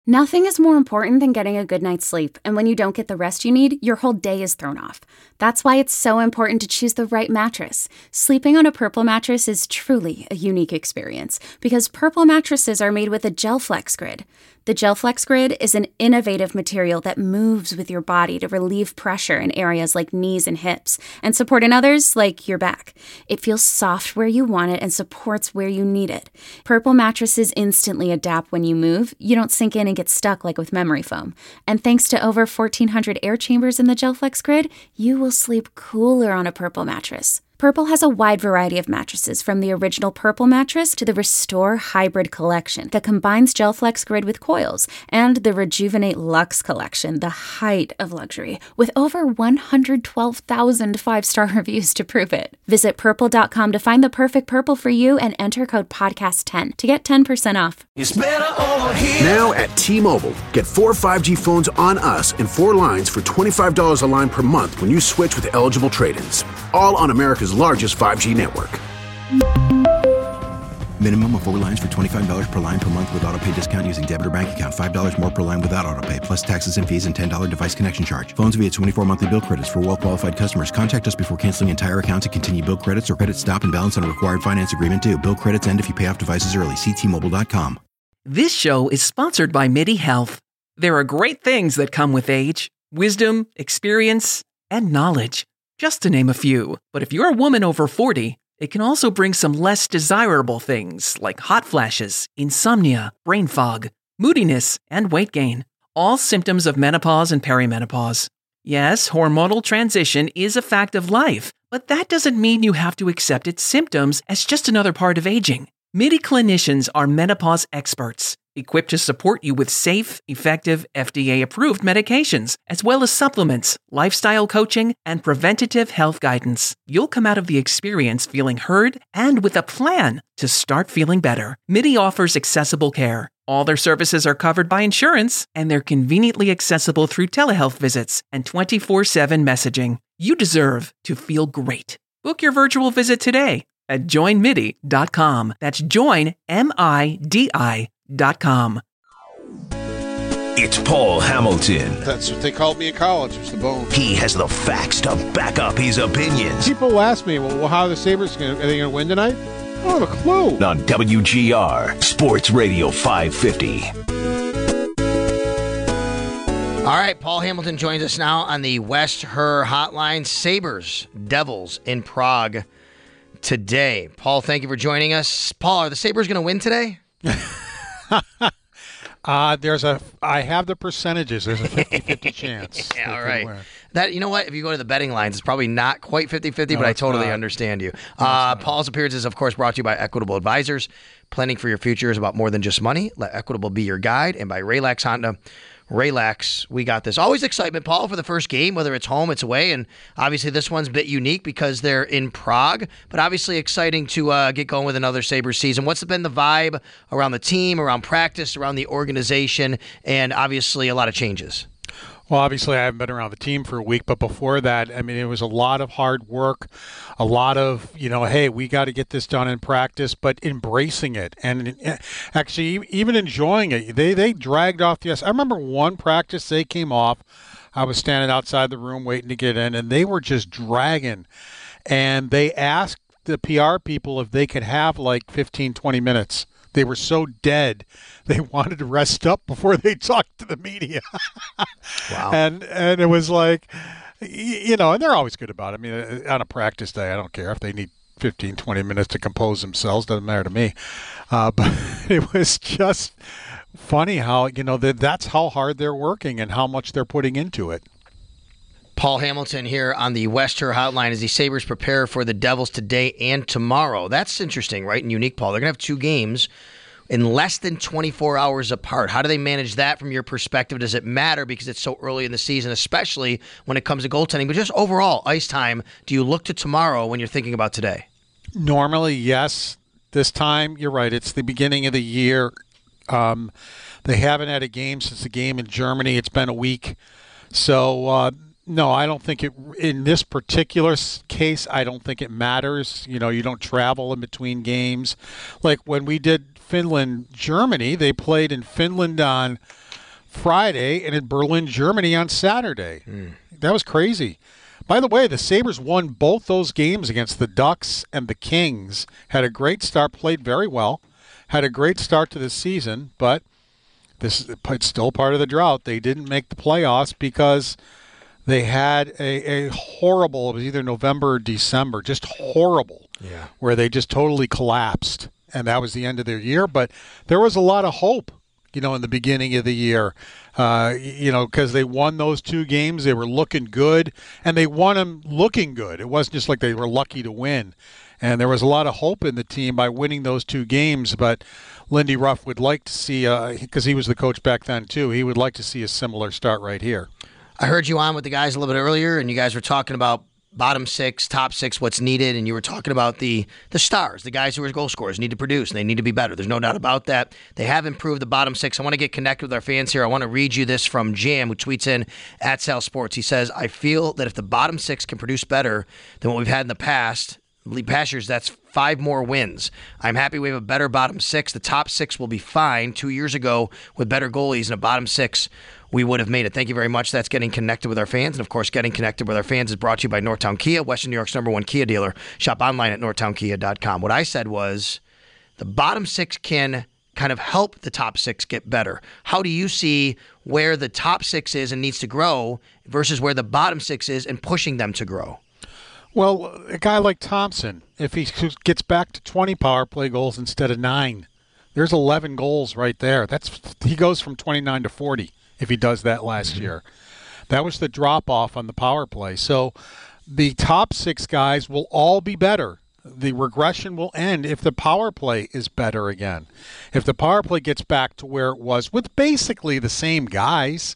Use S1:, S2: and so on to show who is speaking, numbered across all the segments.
S1: Nothing is more important than getting a good night's sleep, and when you don't get the rest you need, your whole day is thrown off. That's why it's so important to choose the right mattress. Sleeping on a Purple mattress is truly a unique experience because Purple mattresses are made with a GelFlex Grid. The GelFlex Grid is an innovative material that moves with your body to relieve pressure in areas like knees and hips and support in others like your back. It feels soft where you want it and supports where you need it. Purple mattresses instantly adapt when you move. You don't sink in and get stuck like with memory foam. And thanks to over 1,400 air chambers in the GelFlex Grid, you will sleep cooler on a Purple mattress. Purple has a wide variety of mattresses, from the original Purple mattress to the Restore Hybrid collection that combines GelFlex Grid with coils, and the Rejuvenate Luxe collection, the height of luxury, with over 112,000 five-star reviews to prove it. Visit purple.com to find the perfect Purple for you and enter code podcast10 to get 10% off.
S2: It's better over here.
S3: Now at T-Mobile, get 4 5G phones on us and 4 lines for $25 a line per month when you switch with eligible trade-ins. All on America's largest 5G network.
S4: Minimum of 4 lines for $25 per line per month with autopay discount using debit or bank account. $5 more per line without autopay, plus taxes and fees and $10 device connection charge. Phones via 24 monthly bill credits for well-qualified customers. Contact us before canceling entire account to continue bill credits or credit stop and balance on a required finance agreement due. Bill credits end if you pay off devices early. See T-Mobile.com.
S5: This show is sponsored by MIDI Health. There are great things that come with age: wisdom, experience, and knowledge, just to name a few. But if you're a woman over 40, it can also bring some less desirable things like hot flashes, insomnia, brain fog, moodiness, and weight gain. All symptoms of menopause and perimenopause. Yes, hormonal transition is a fact of life, but that doesn't mean you have to accept its symptoms as just another part of aging. MIDI clinicians are menopause experts, equipped to support you with safe, effective, FDA-approved medications, as well as supplements, lifestyle coaching, and preventative health guidance. You'll come out of the experience feeling heard and with a plan to start feeling better. MIDI offers accessible care. All their services are covered by insurance, and they're conveniently accessible through telehealth visits and 24/7 messaging. You deserve to feel great. Book your virtual visit today at joinmidi.com. That's joinmidi.com.
S2: It's Paul Hamilton.
S6: That's what they called me in college. It's the bone.
S2: He has the facts to back up his opinions.
S6: People ask me, well, how are the Sabres are they going to win tonight? I don't have a clue.
S2: On WGR, Sports Radio 550.
S7: All right, Paul Hamilton joins us now on the West Her Hotline. Sabres, Devils in Prague today. Paul, thank you for joining us. Paul, are the Sabres going to win today?
S8: I have the percentages. There's a 50-50 chance.
S7: Yeah, all right. That, you know what? If you go to the betting lines, it's probably not quite 50-50, but I totally understand you. Paul's appearance is, of course, brought to you by Equitable Advisors. Planning for your future is about more than just money. Let Equitable be your guide. And by Raylax Honda. Raylax, we got this. Always excitement, Paul, for the first game, whether it's home, it's away. And obviously this one's a bit unique because they're in Prague. But obviously exciting to get going with another Sabres season. What's been the vibe around the team, around practice, around the organization, and obviously a lot of changes?
S8: Well, obviously, I haven't been around the team for a week, but before that, I mean, it was a lot of hard work, a lot of, hey, we got to get this done in practice, but embracing it and actually even enjoying it. They dragged off I remember one practice they came off. I was standing outside the room waiting to get in, and they were just dragging. And they asked the PR people if they could have like 15, 20 minutes. They were so dead. They wanted to rest up before they talked to the media.
S7: Wow.
S8: And it was like, and they're always good about it. I mean, on a practice day, I don't care if they need 15, 20 minutes to compose themselves. Doesn't matter to me. But it was just funny how, that's how hard they're working and how much they're putting into it.
S7: Paul Hamilton here on the West Her Hotline as the Sabres prepare for the Devils today and tomorrow. That's interesting, right? And unique, Paul. They're going to have 2 games in less than 24 hours apart. How do they manage that from your perspective? Does it matter because it's so early in the season, especially when it comes to goaltending? But just overall, ice time, do you look to tomorrow when you're thinking about today?
S8: Normally, yes. This time, you're right. It's the beginning of the year. They haven't had a game since the game in Germany. It's been a week. So, No, I don't think it, in this particular case, I don't think it matters. You don't travel in between games. Like when we did Finland, Germany, they played in Finland on Friday and in Berlin, Germany on Saturday. That was crazy. By the way, the Sabres won both those games against the Ducks and the Kings. Had a great start, played very well, had a great start to the season, but it's still part of the drought. They didn't make the playoffs because they had a horrible, it was either November or December, just horrible, where they just totally collapsed. And that was the end of their year. But there was a lot of hope, in the beginning of the year, because they won those 2 games. They were looking good, and they won them looking good. It wasn't just like they were lucky to win. And there was a lot of hope in the team by winning those 2 games. But Lindy Ruff would like to see, because he was the coach back then too, he would like to see a similar start right here.
S7: I heard you on with the guys a little bit earlier, and you guys were talking about bottom 6, top 6, what's needed, and you were talking about the stars, the guys who are goal scorers, need to produce, and they need to be better. There's no doubt about that. They have improved the bottom 6. I want to get connected with our fans here. I want to read you this from Jam, who tweets in at Sal Sports. He says, I feel that if the bottom 6 can produce better than what we've had in the past years, that's 5 more wins. I'm happy we have a better bottom 6. The top 6 will be fine. 2 years ago, with better goalies and a bottom 6, we would have made it. Thank you very much. That's Getting Connected with Our Fans. And, of course, Getting Connected with Our Fans is brought to you by Northtown Kia, Western New York's #1 Kia dealer. Shop online at northtownkia.com. What I said was the bottom 6 can kind of help the top 6 get better. How do you see where the top 6 is and needs to grow versus where the bottom 6 is and pushing them to grow?
S8: Well, a guy like Thompson, if he gets back to 20 power play goals instead of 9, there's 11 goals right there. He goes from 29 to 40 if he does that last year. That was the drop-off on the power play. So the top 6 guys will all be better. The regression will end if the power play is better again. If the power play gets back to where it was with basically the same guys,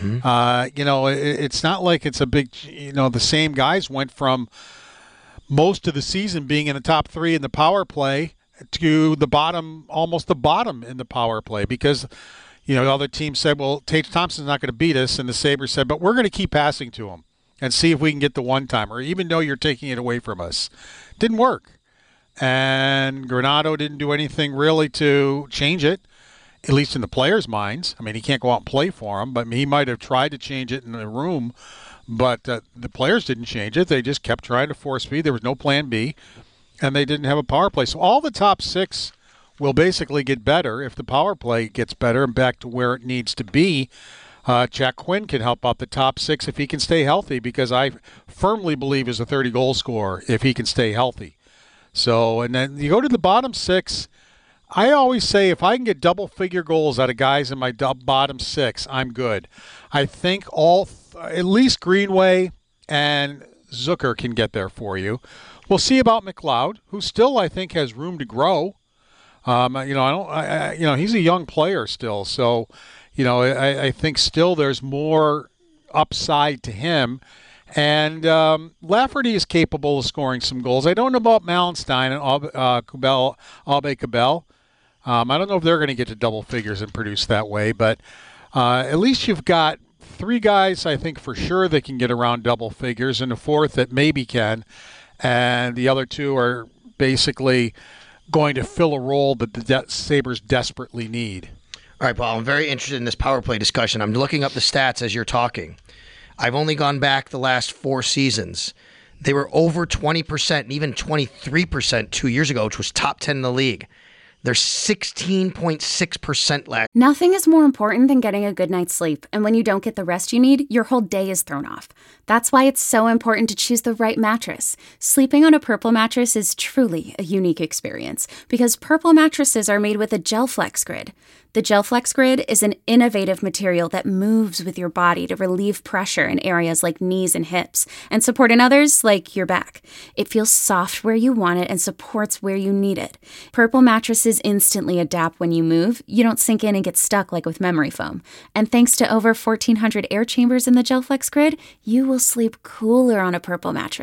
S8: it's not like it's a big, the same guys went from most of the season being in the top 3 in the power play to the bottom, almost the bottom in the power play because, other teams said, well, Tage Thompson's not going to beat us. And the Sabres said, but we're going to keep passing to him and see if we can get the one-timer, even though you're taking it away from us. Didn't work. And Granato didn't do anything really to change it, at least in the players' minds. I mean, he can't go out and play for them, but he might have tried to change it in the room, but the players didn't change it. They just kept trying to force feed. There was no plan B, and they didn't have a power play. So all the top 6 will basically get better if the power play gets better and back to where it needs to be. Jack Quinn can help out the top 6 if he can stay healthy because I firmly believe is a 30-goal scorer if he can stay healthy. So, and then you go to the bottom 6. I always say if I can get double-figure goals out of guys in my bottom 6, I'm good. I think at least Greenway and Zucker can get there for you. We'll see about McLeod, who still I think has room to grow. He's a young player still, so I think still there's more upside to him. And Lafferty is capable of scoring some goals. I don't know about Malenstein and Aube-Kubel. I don't know if they're going to get to double figures and produce that way, but at least you've got 3 guys, I think, for sure that can get around double figures, and a 4th that maybe can. And the other 2 are basically going to fill a role that the Sabres desperately need.
S7: All right, Paul, I'm very interested in this power play discussion. I'm looking up the stats as you're talking. I've only gone back the last 4 seasons. They were over 20% and even 23% 2 years ago, which was top 10 in the league. They're 16.6% last.
S1: Nothing is more important than getting a good night's sleep, and when you don't get the rest you need, your whole day is thrown off. That's why it's so important to choose the right mattress. Sleeping on a Purple mattress is truly a unique experience because Purple mattresses are made with a GelFlex Grid. The GelFlex Grid is an innovative material that moves with your body to relieve pressure in areas like knees and hips and support in others like your back. It feels soft where you want it and supports where you need it. Purple mattresses instantly adapt when you move. You don't sink in and get stuck like with memory foam. And thanks to over 1,400 air chambers in the GelFlex Grid, you will sleep cooler on a Purple mattress.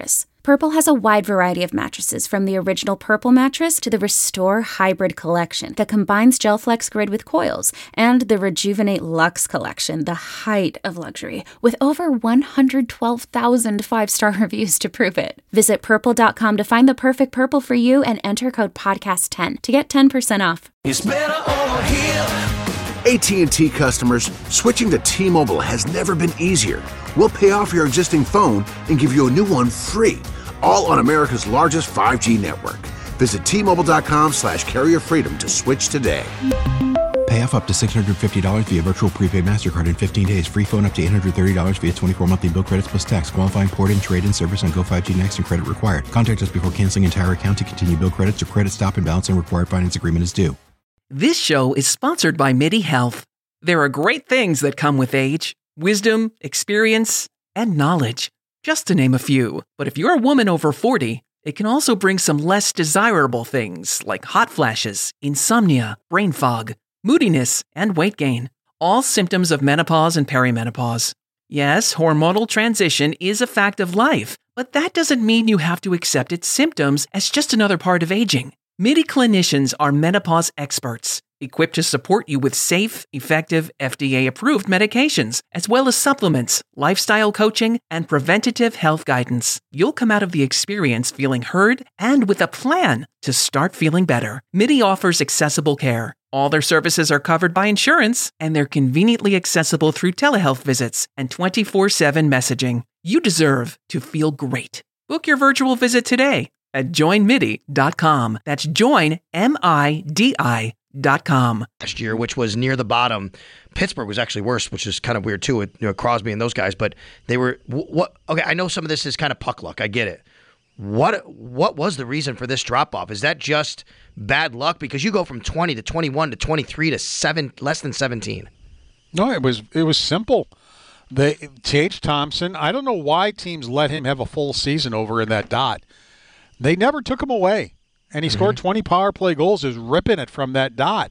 S1: Purple has a wide variety of mattresses, from the original Purple mattress to the Restore Hybrid collection that combines GelFlex Grid with coils, and the Rejuvenate Luxe collection, the height of luxury, with over 112,000 five-star reviews to prove it. Visit Purple.com to find the perfect Purple for you and enter code podcast10 to get 10% off.
S2: It's better over here.
S3: AT&T customers, switching to T-Mobile has never been easier. We'll pay off your existing phone and give you a new one free, all on America's largest 5G network. Visit T-Mobile.com/carrier freedom to switch today.
S4: Pay off up to $650 via virtual prepaid MasterCard in 15 days. Free phone up to $830 via 24 monthly bill credits plus tax. Qualifying port-in, trade-in service on Go 5G Next and credit required. Contact us before canceling entire account to continue bill credits or credit stop and balance and required finance agreement is due.
S5: This show is sponsored by MIDI Health. There are great things that come with age: wisdom, experience, and knowledge, just to name a few. But if you're a woman over 40, it can also bring some less desirable things like hot flashes, insomnia, brain fog, moodiness, and weight gain. All symptoms of menopause and perimenopause. Yes, hormonal transition is a fact of life, but that doesn't mean you have to accept its symptoms as just another part of aging. MIDI clinicians are menopause experts, equipped to support you with safe, effective, FDA-approved medications, as well as supplements, lifestyle coaching, and preventative health guidance. You'll come out of the experience feeling heard and with a plan to start feeling better. MIDI offers accessible care. All their services are covered by insurance, and they're conveniently accessible through telehealth visits and 24/7 messaging. You deserve to feel great. Book your virtual visit today at joinmidi.com. That's joinmidi.com.
S7: Last year, which was near the bottom. Pittsburgh was actually worse, which is kind of weird too, with Crosby and those guys. But they were what? Okay, I know some of this is kind of puck luck. I get it. What was the reason for this drop off? Is that just bad luck? Because you go from 20 to 21 to 23 to less than 17.
S8: No, it was simple. Tage Thompson. I don't know why teams let him have a full season over in that dot. They never took him away, and he scored 20 power play goals. He was ripping it from that dot.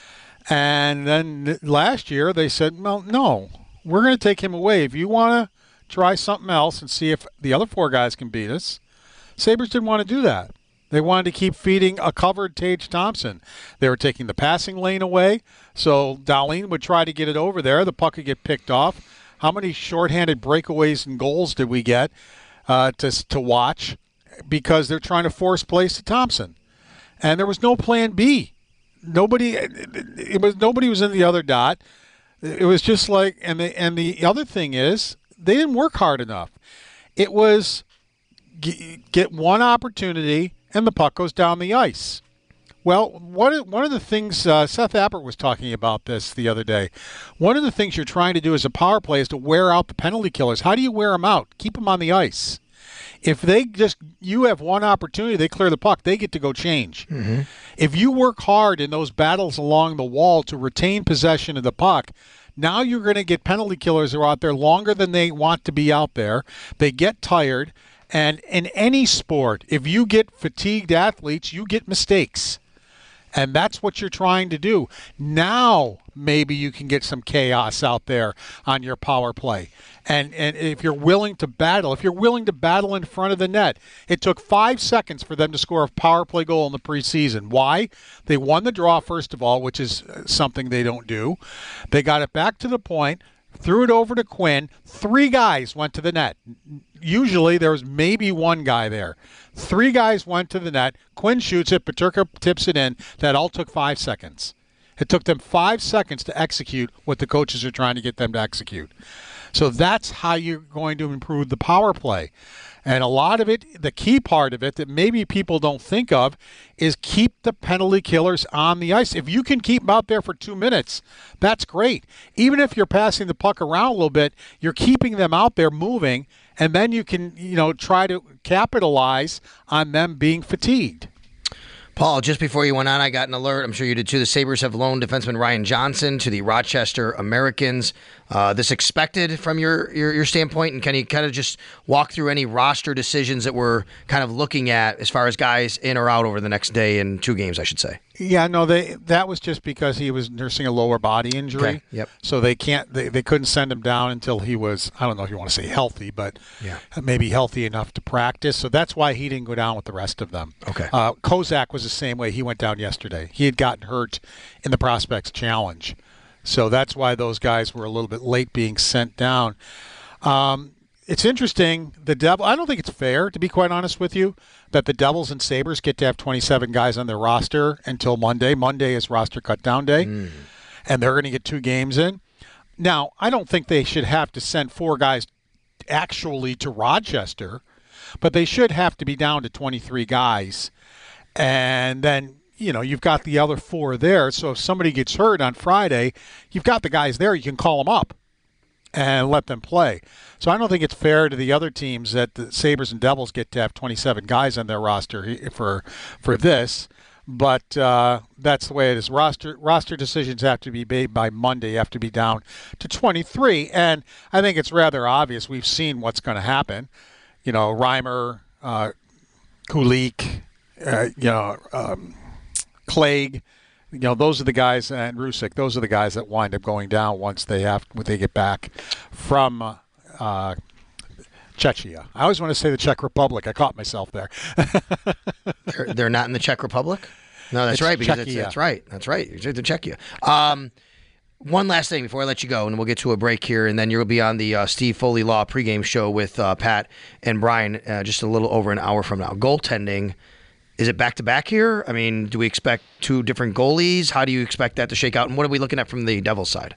S8: And then last year they said, well, no, we're going to take him away. If you want to try something else and see if the other four guys can beat us, Sabres didn't want to do that. They wanted to keep feeding a covered Tage Thompson. They were taking the passing lane away, so Dahlin would try to get it over there. The puck would get picked off. How many shorthanded breakaways and goals did we get to watch? Because they're trying to force plays to Thompson, and there was no plan B. Nobody was in the other dot. It was just like, and the other thing is they didn't work hard enough. It was get one opportunity and the puck goes down the ice. Well, one of the things Seth Appert was talking about this the other day. One of the things you're trying to do as a power play is to wear out the penalty killers. How do you wear them out? Keep them on the ice. If you have one opportunity, they clear the puck, they get to go change. Mm-hmm. If you work hard in those battles along the wall to retain possession of the puck, now you're going to get penalty killers who are out there longer than they want to be out there. They get tired. And in any sport, if you get fatigued athletes, you get mistakes. And that's what you're trying to do. Now, maybe you can get some chaos out there on your power play. And if you're willing to battle, in front of the net, it took 5 seconds for them to score a power play goal in the preseason. Why? They won the draw, first of all, which is something they don't do. They got it back to the point, threw it over to Quinn. 3 guys went to the net. Usually there was maybe one guy there. 3 guys went to the net. Quinn shoots it. Peterka tips it in. That all took 5 seconds. It took them 5 seconds to execute what the coaches are trying to get them to execute. So that's how you're going to improve the power play. And a lot of it, the key part of it that maybe people don't think of, is keep the penalty killers on the ice. If you can keep them out there for 2 minutes, that's great. Even if you're passing the puck around a little bit, you're keeping them out there moving, and then you can, try to capitalize on them being fatigued.
S7: Paul, just before you went on, I got an alert. I'm sure you did too. The Sabres have loaned defenseman Ryan Johnson to the Rochester Americans. this expected from your standpoint? And can you kind of just walk through any roster decisions that we're kind of looking at as far as guys in or out over the next day and 2 games, I should say?
S8: Yeah, no, that was just because he was nursing a lower body injury.
S7: Okay. Yep.
S8: So they couldn't send him down until he was, I don't know if you want to say healthy, but maybe healthy enough to practice. So that's why he didn't go down with the rest of them.
S7: Okay.
S8: Kozak was the same way. He went down yesterday. He had gotten hurt in the Prospects Challenge. So that's why those guys were a little bit late being sent down. It's interesting. The Devil. I don't think it's fair, to be quite honest with you, that the Devils and Sabres get to have 27 guys on their roster until Monday. Monday is roster cut-down day, and they're going to get 2 games in. Now, I don't think they should have to send 4 guys actually to Rochester, but they should have to be down to 23 guys. And then, you've got the other 4 there. So if somebody gets hurt on Friday, you've got the guys there. You can call them up and let them play. So I don't think it's fair to the other teams that the Sabres and Devils get to have 27 guys on their roster for this. But that's the way it is. Roster decisions have to be made by Monday. You have to be down to 23. And I think it's rather obvious. We've seen what's going to happen. Reimer, Kulik, Clague, those are the guys, and Rusick, those are the guys that wind up going down once they get back from Czechia. I always want to say the Czech Republic. I caught myself there.
S7: They're not in the Czech Republic? No, that's right. Because that's right. That's right. They're Czechia. One last thing before I let you go, and we'll get to a break here, and then you'll be on the Steve Foley Law pregame show with Pat and Brian just a little over an hour from now. Goaltending. Is it back-to-back here? I mean, do we expect 2 different goalies? How do you expect that to shake out? And what are we looking at from the Devils side?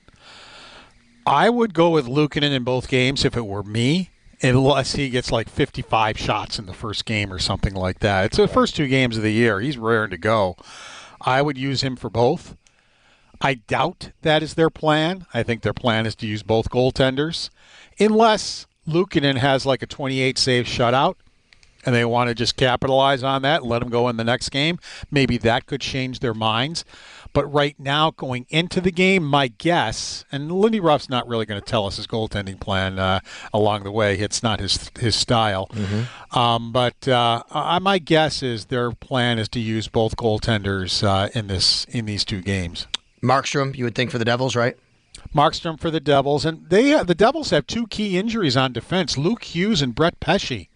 S8: I would go with Luukkonen in both games if it were me, unless he gets like 55 shots in the first game or something like that. It's the first 2 games of the year. He's raring to go. I would use him for both. I doubt that is their plan. I think their plan is to use both goaltenders, unless Luukkonen has like a 28-save shutout, and they want to just capitalize on that and let them go in the next game. Maybe that could change their minds. But right now, going into the game, my guess, and Lindy Ruff's not really going to tell us his goaltending plan along the way. It's not his style. Mm-hmm. But my guess is their plan is to use both goaltenders in these 2 games.
S7: Markstrom, you would think, for the Devils, right?
S8: Markstrom for the Devils. And the Devils have 2 key injuries on defense, Luke Hughes and Brett Pesce.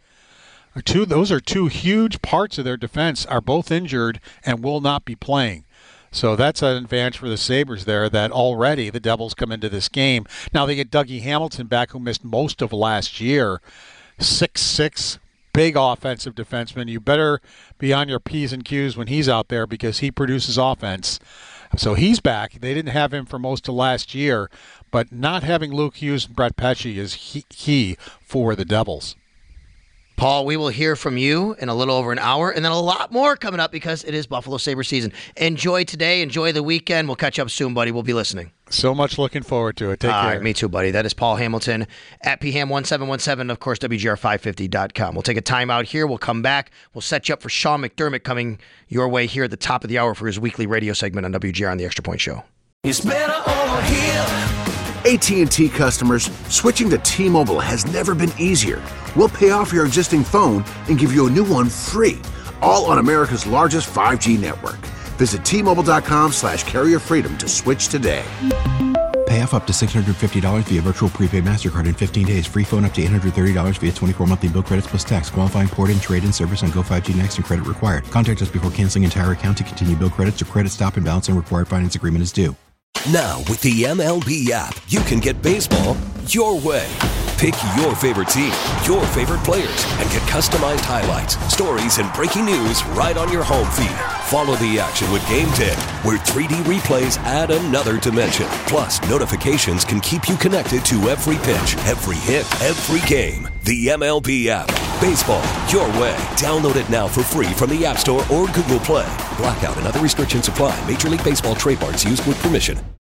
S8: Those are 2 huge parts of their defense, are both injured and will not be playing. So that's an advantage for the Sabres there, that already the Devils come into this game. Now they get Dougie Hamilton back, who missed most of last year. 6'6", big offensive defenseman. You better be on your P's and Q's when he's out there, because he produces offense. So he's back. They didn't have him for most of last year, but not having Luke Hughes and Brett Pesce is key for the Devils.
S7: Paul, we will hear from you in a little over an hour, and then a lot more coming up because it is Buffalo Sabres season. Enjoy today. Enjoy the weekend. We'll catch up soon, buddy. We'll be listening.
S8: So much looking forward to it. Take care.
S7: All right, me too, buddy. That is Paul Hamilton at PHAM1717, of course, WGR550.com. We'll take a timeout here. We'll come back. We'll set you up for Sean McDermott coming your way here at the top of the hour for his weekly radio segment on WGR on the Extra Point Show.
S2: It's better over here.
S3: AT&T customers, switching to T-Mobile has never been easier. We'll pay off your existing phone and give you a new one free, all on America's largest 5G network. Visit T-Mobile.com/carrierfreedom to switch today.
S4: Pay off up to $650 via virtual prepaid MasterCard in 15 days. Free phone up to $830 via 24 monthly bill credits plus tax. Qualifying port-in, trade-in service on Go 5G Next and credit required. Contact us before canceling entire account to continue bill credits or credit stop and balance and required finance agreement is due.
S2: Now, with the MLB app, you can get baseball your way. Pick your favorite team, your favorite players, and get customized highlights, stories, and breaking news right on your home feed. Follow the action with Game 10, where 3D replays add another dimension. Plus, notifications can keep you connected to every pitch, every hit, every game. The MLB app. Baseball your way. Download it now for free from the App Store or Google Play. Blackout and other restrictions apply. Major League Baseball trademarks used with permission.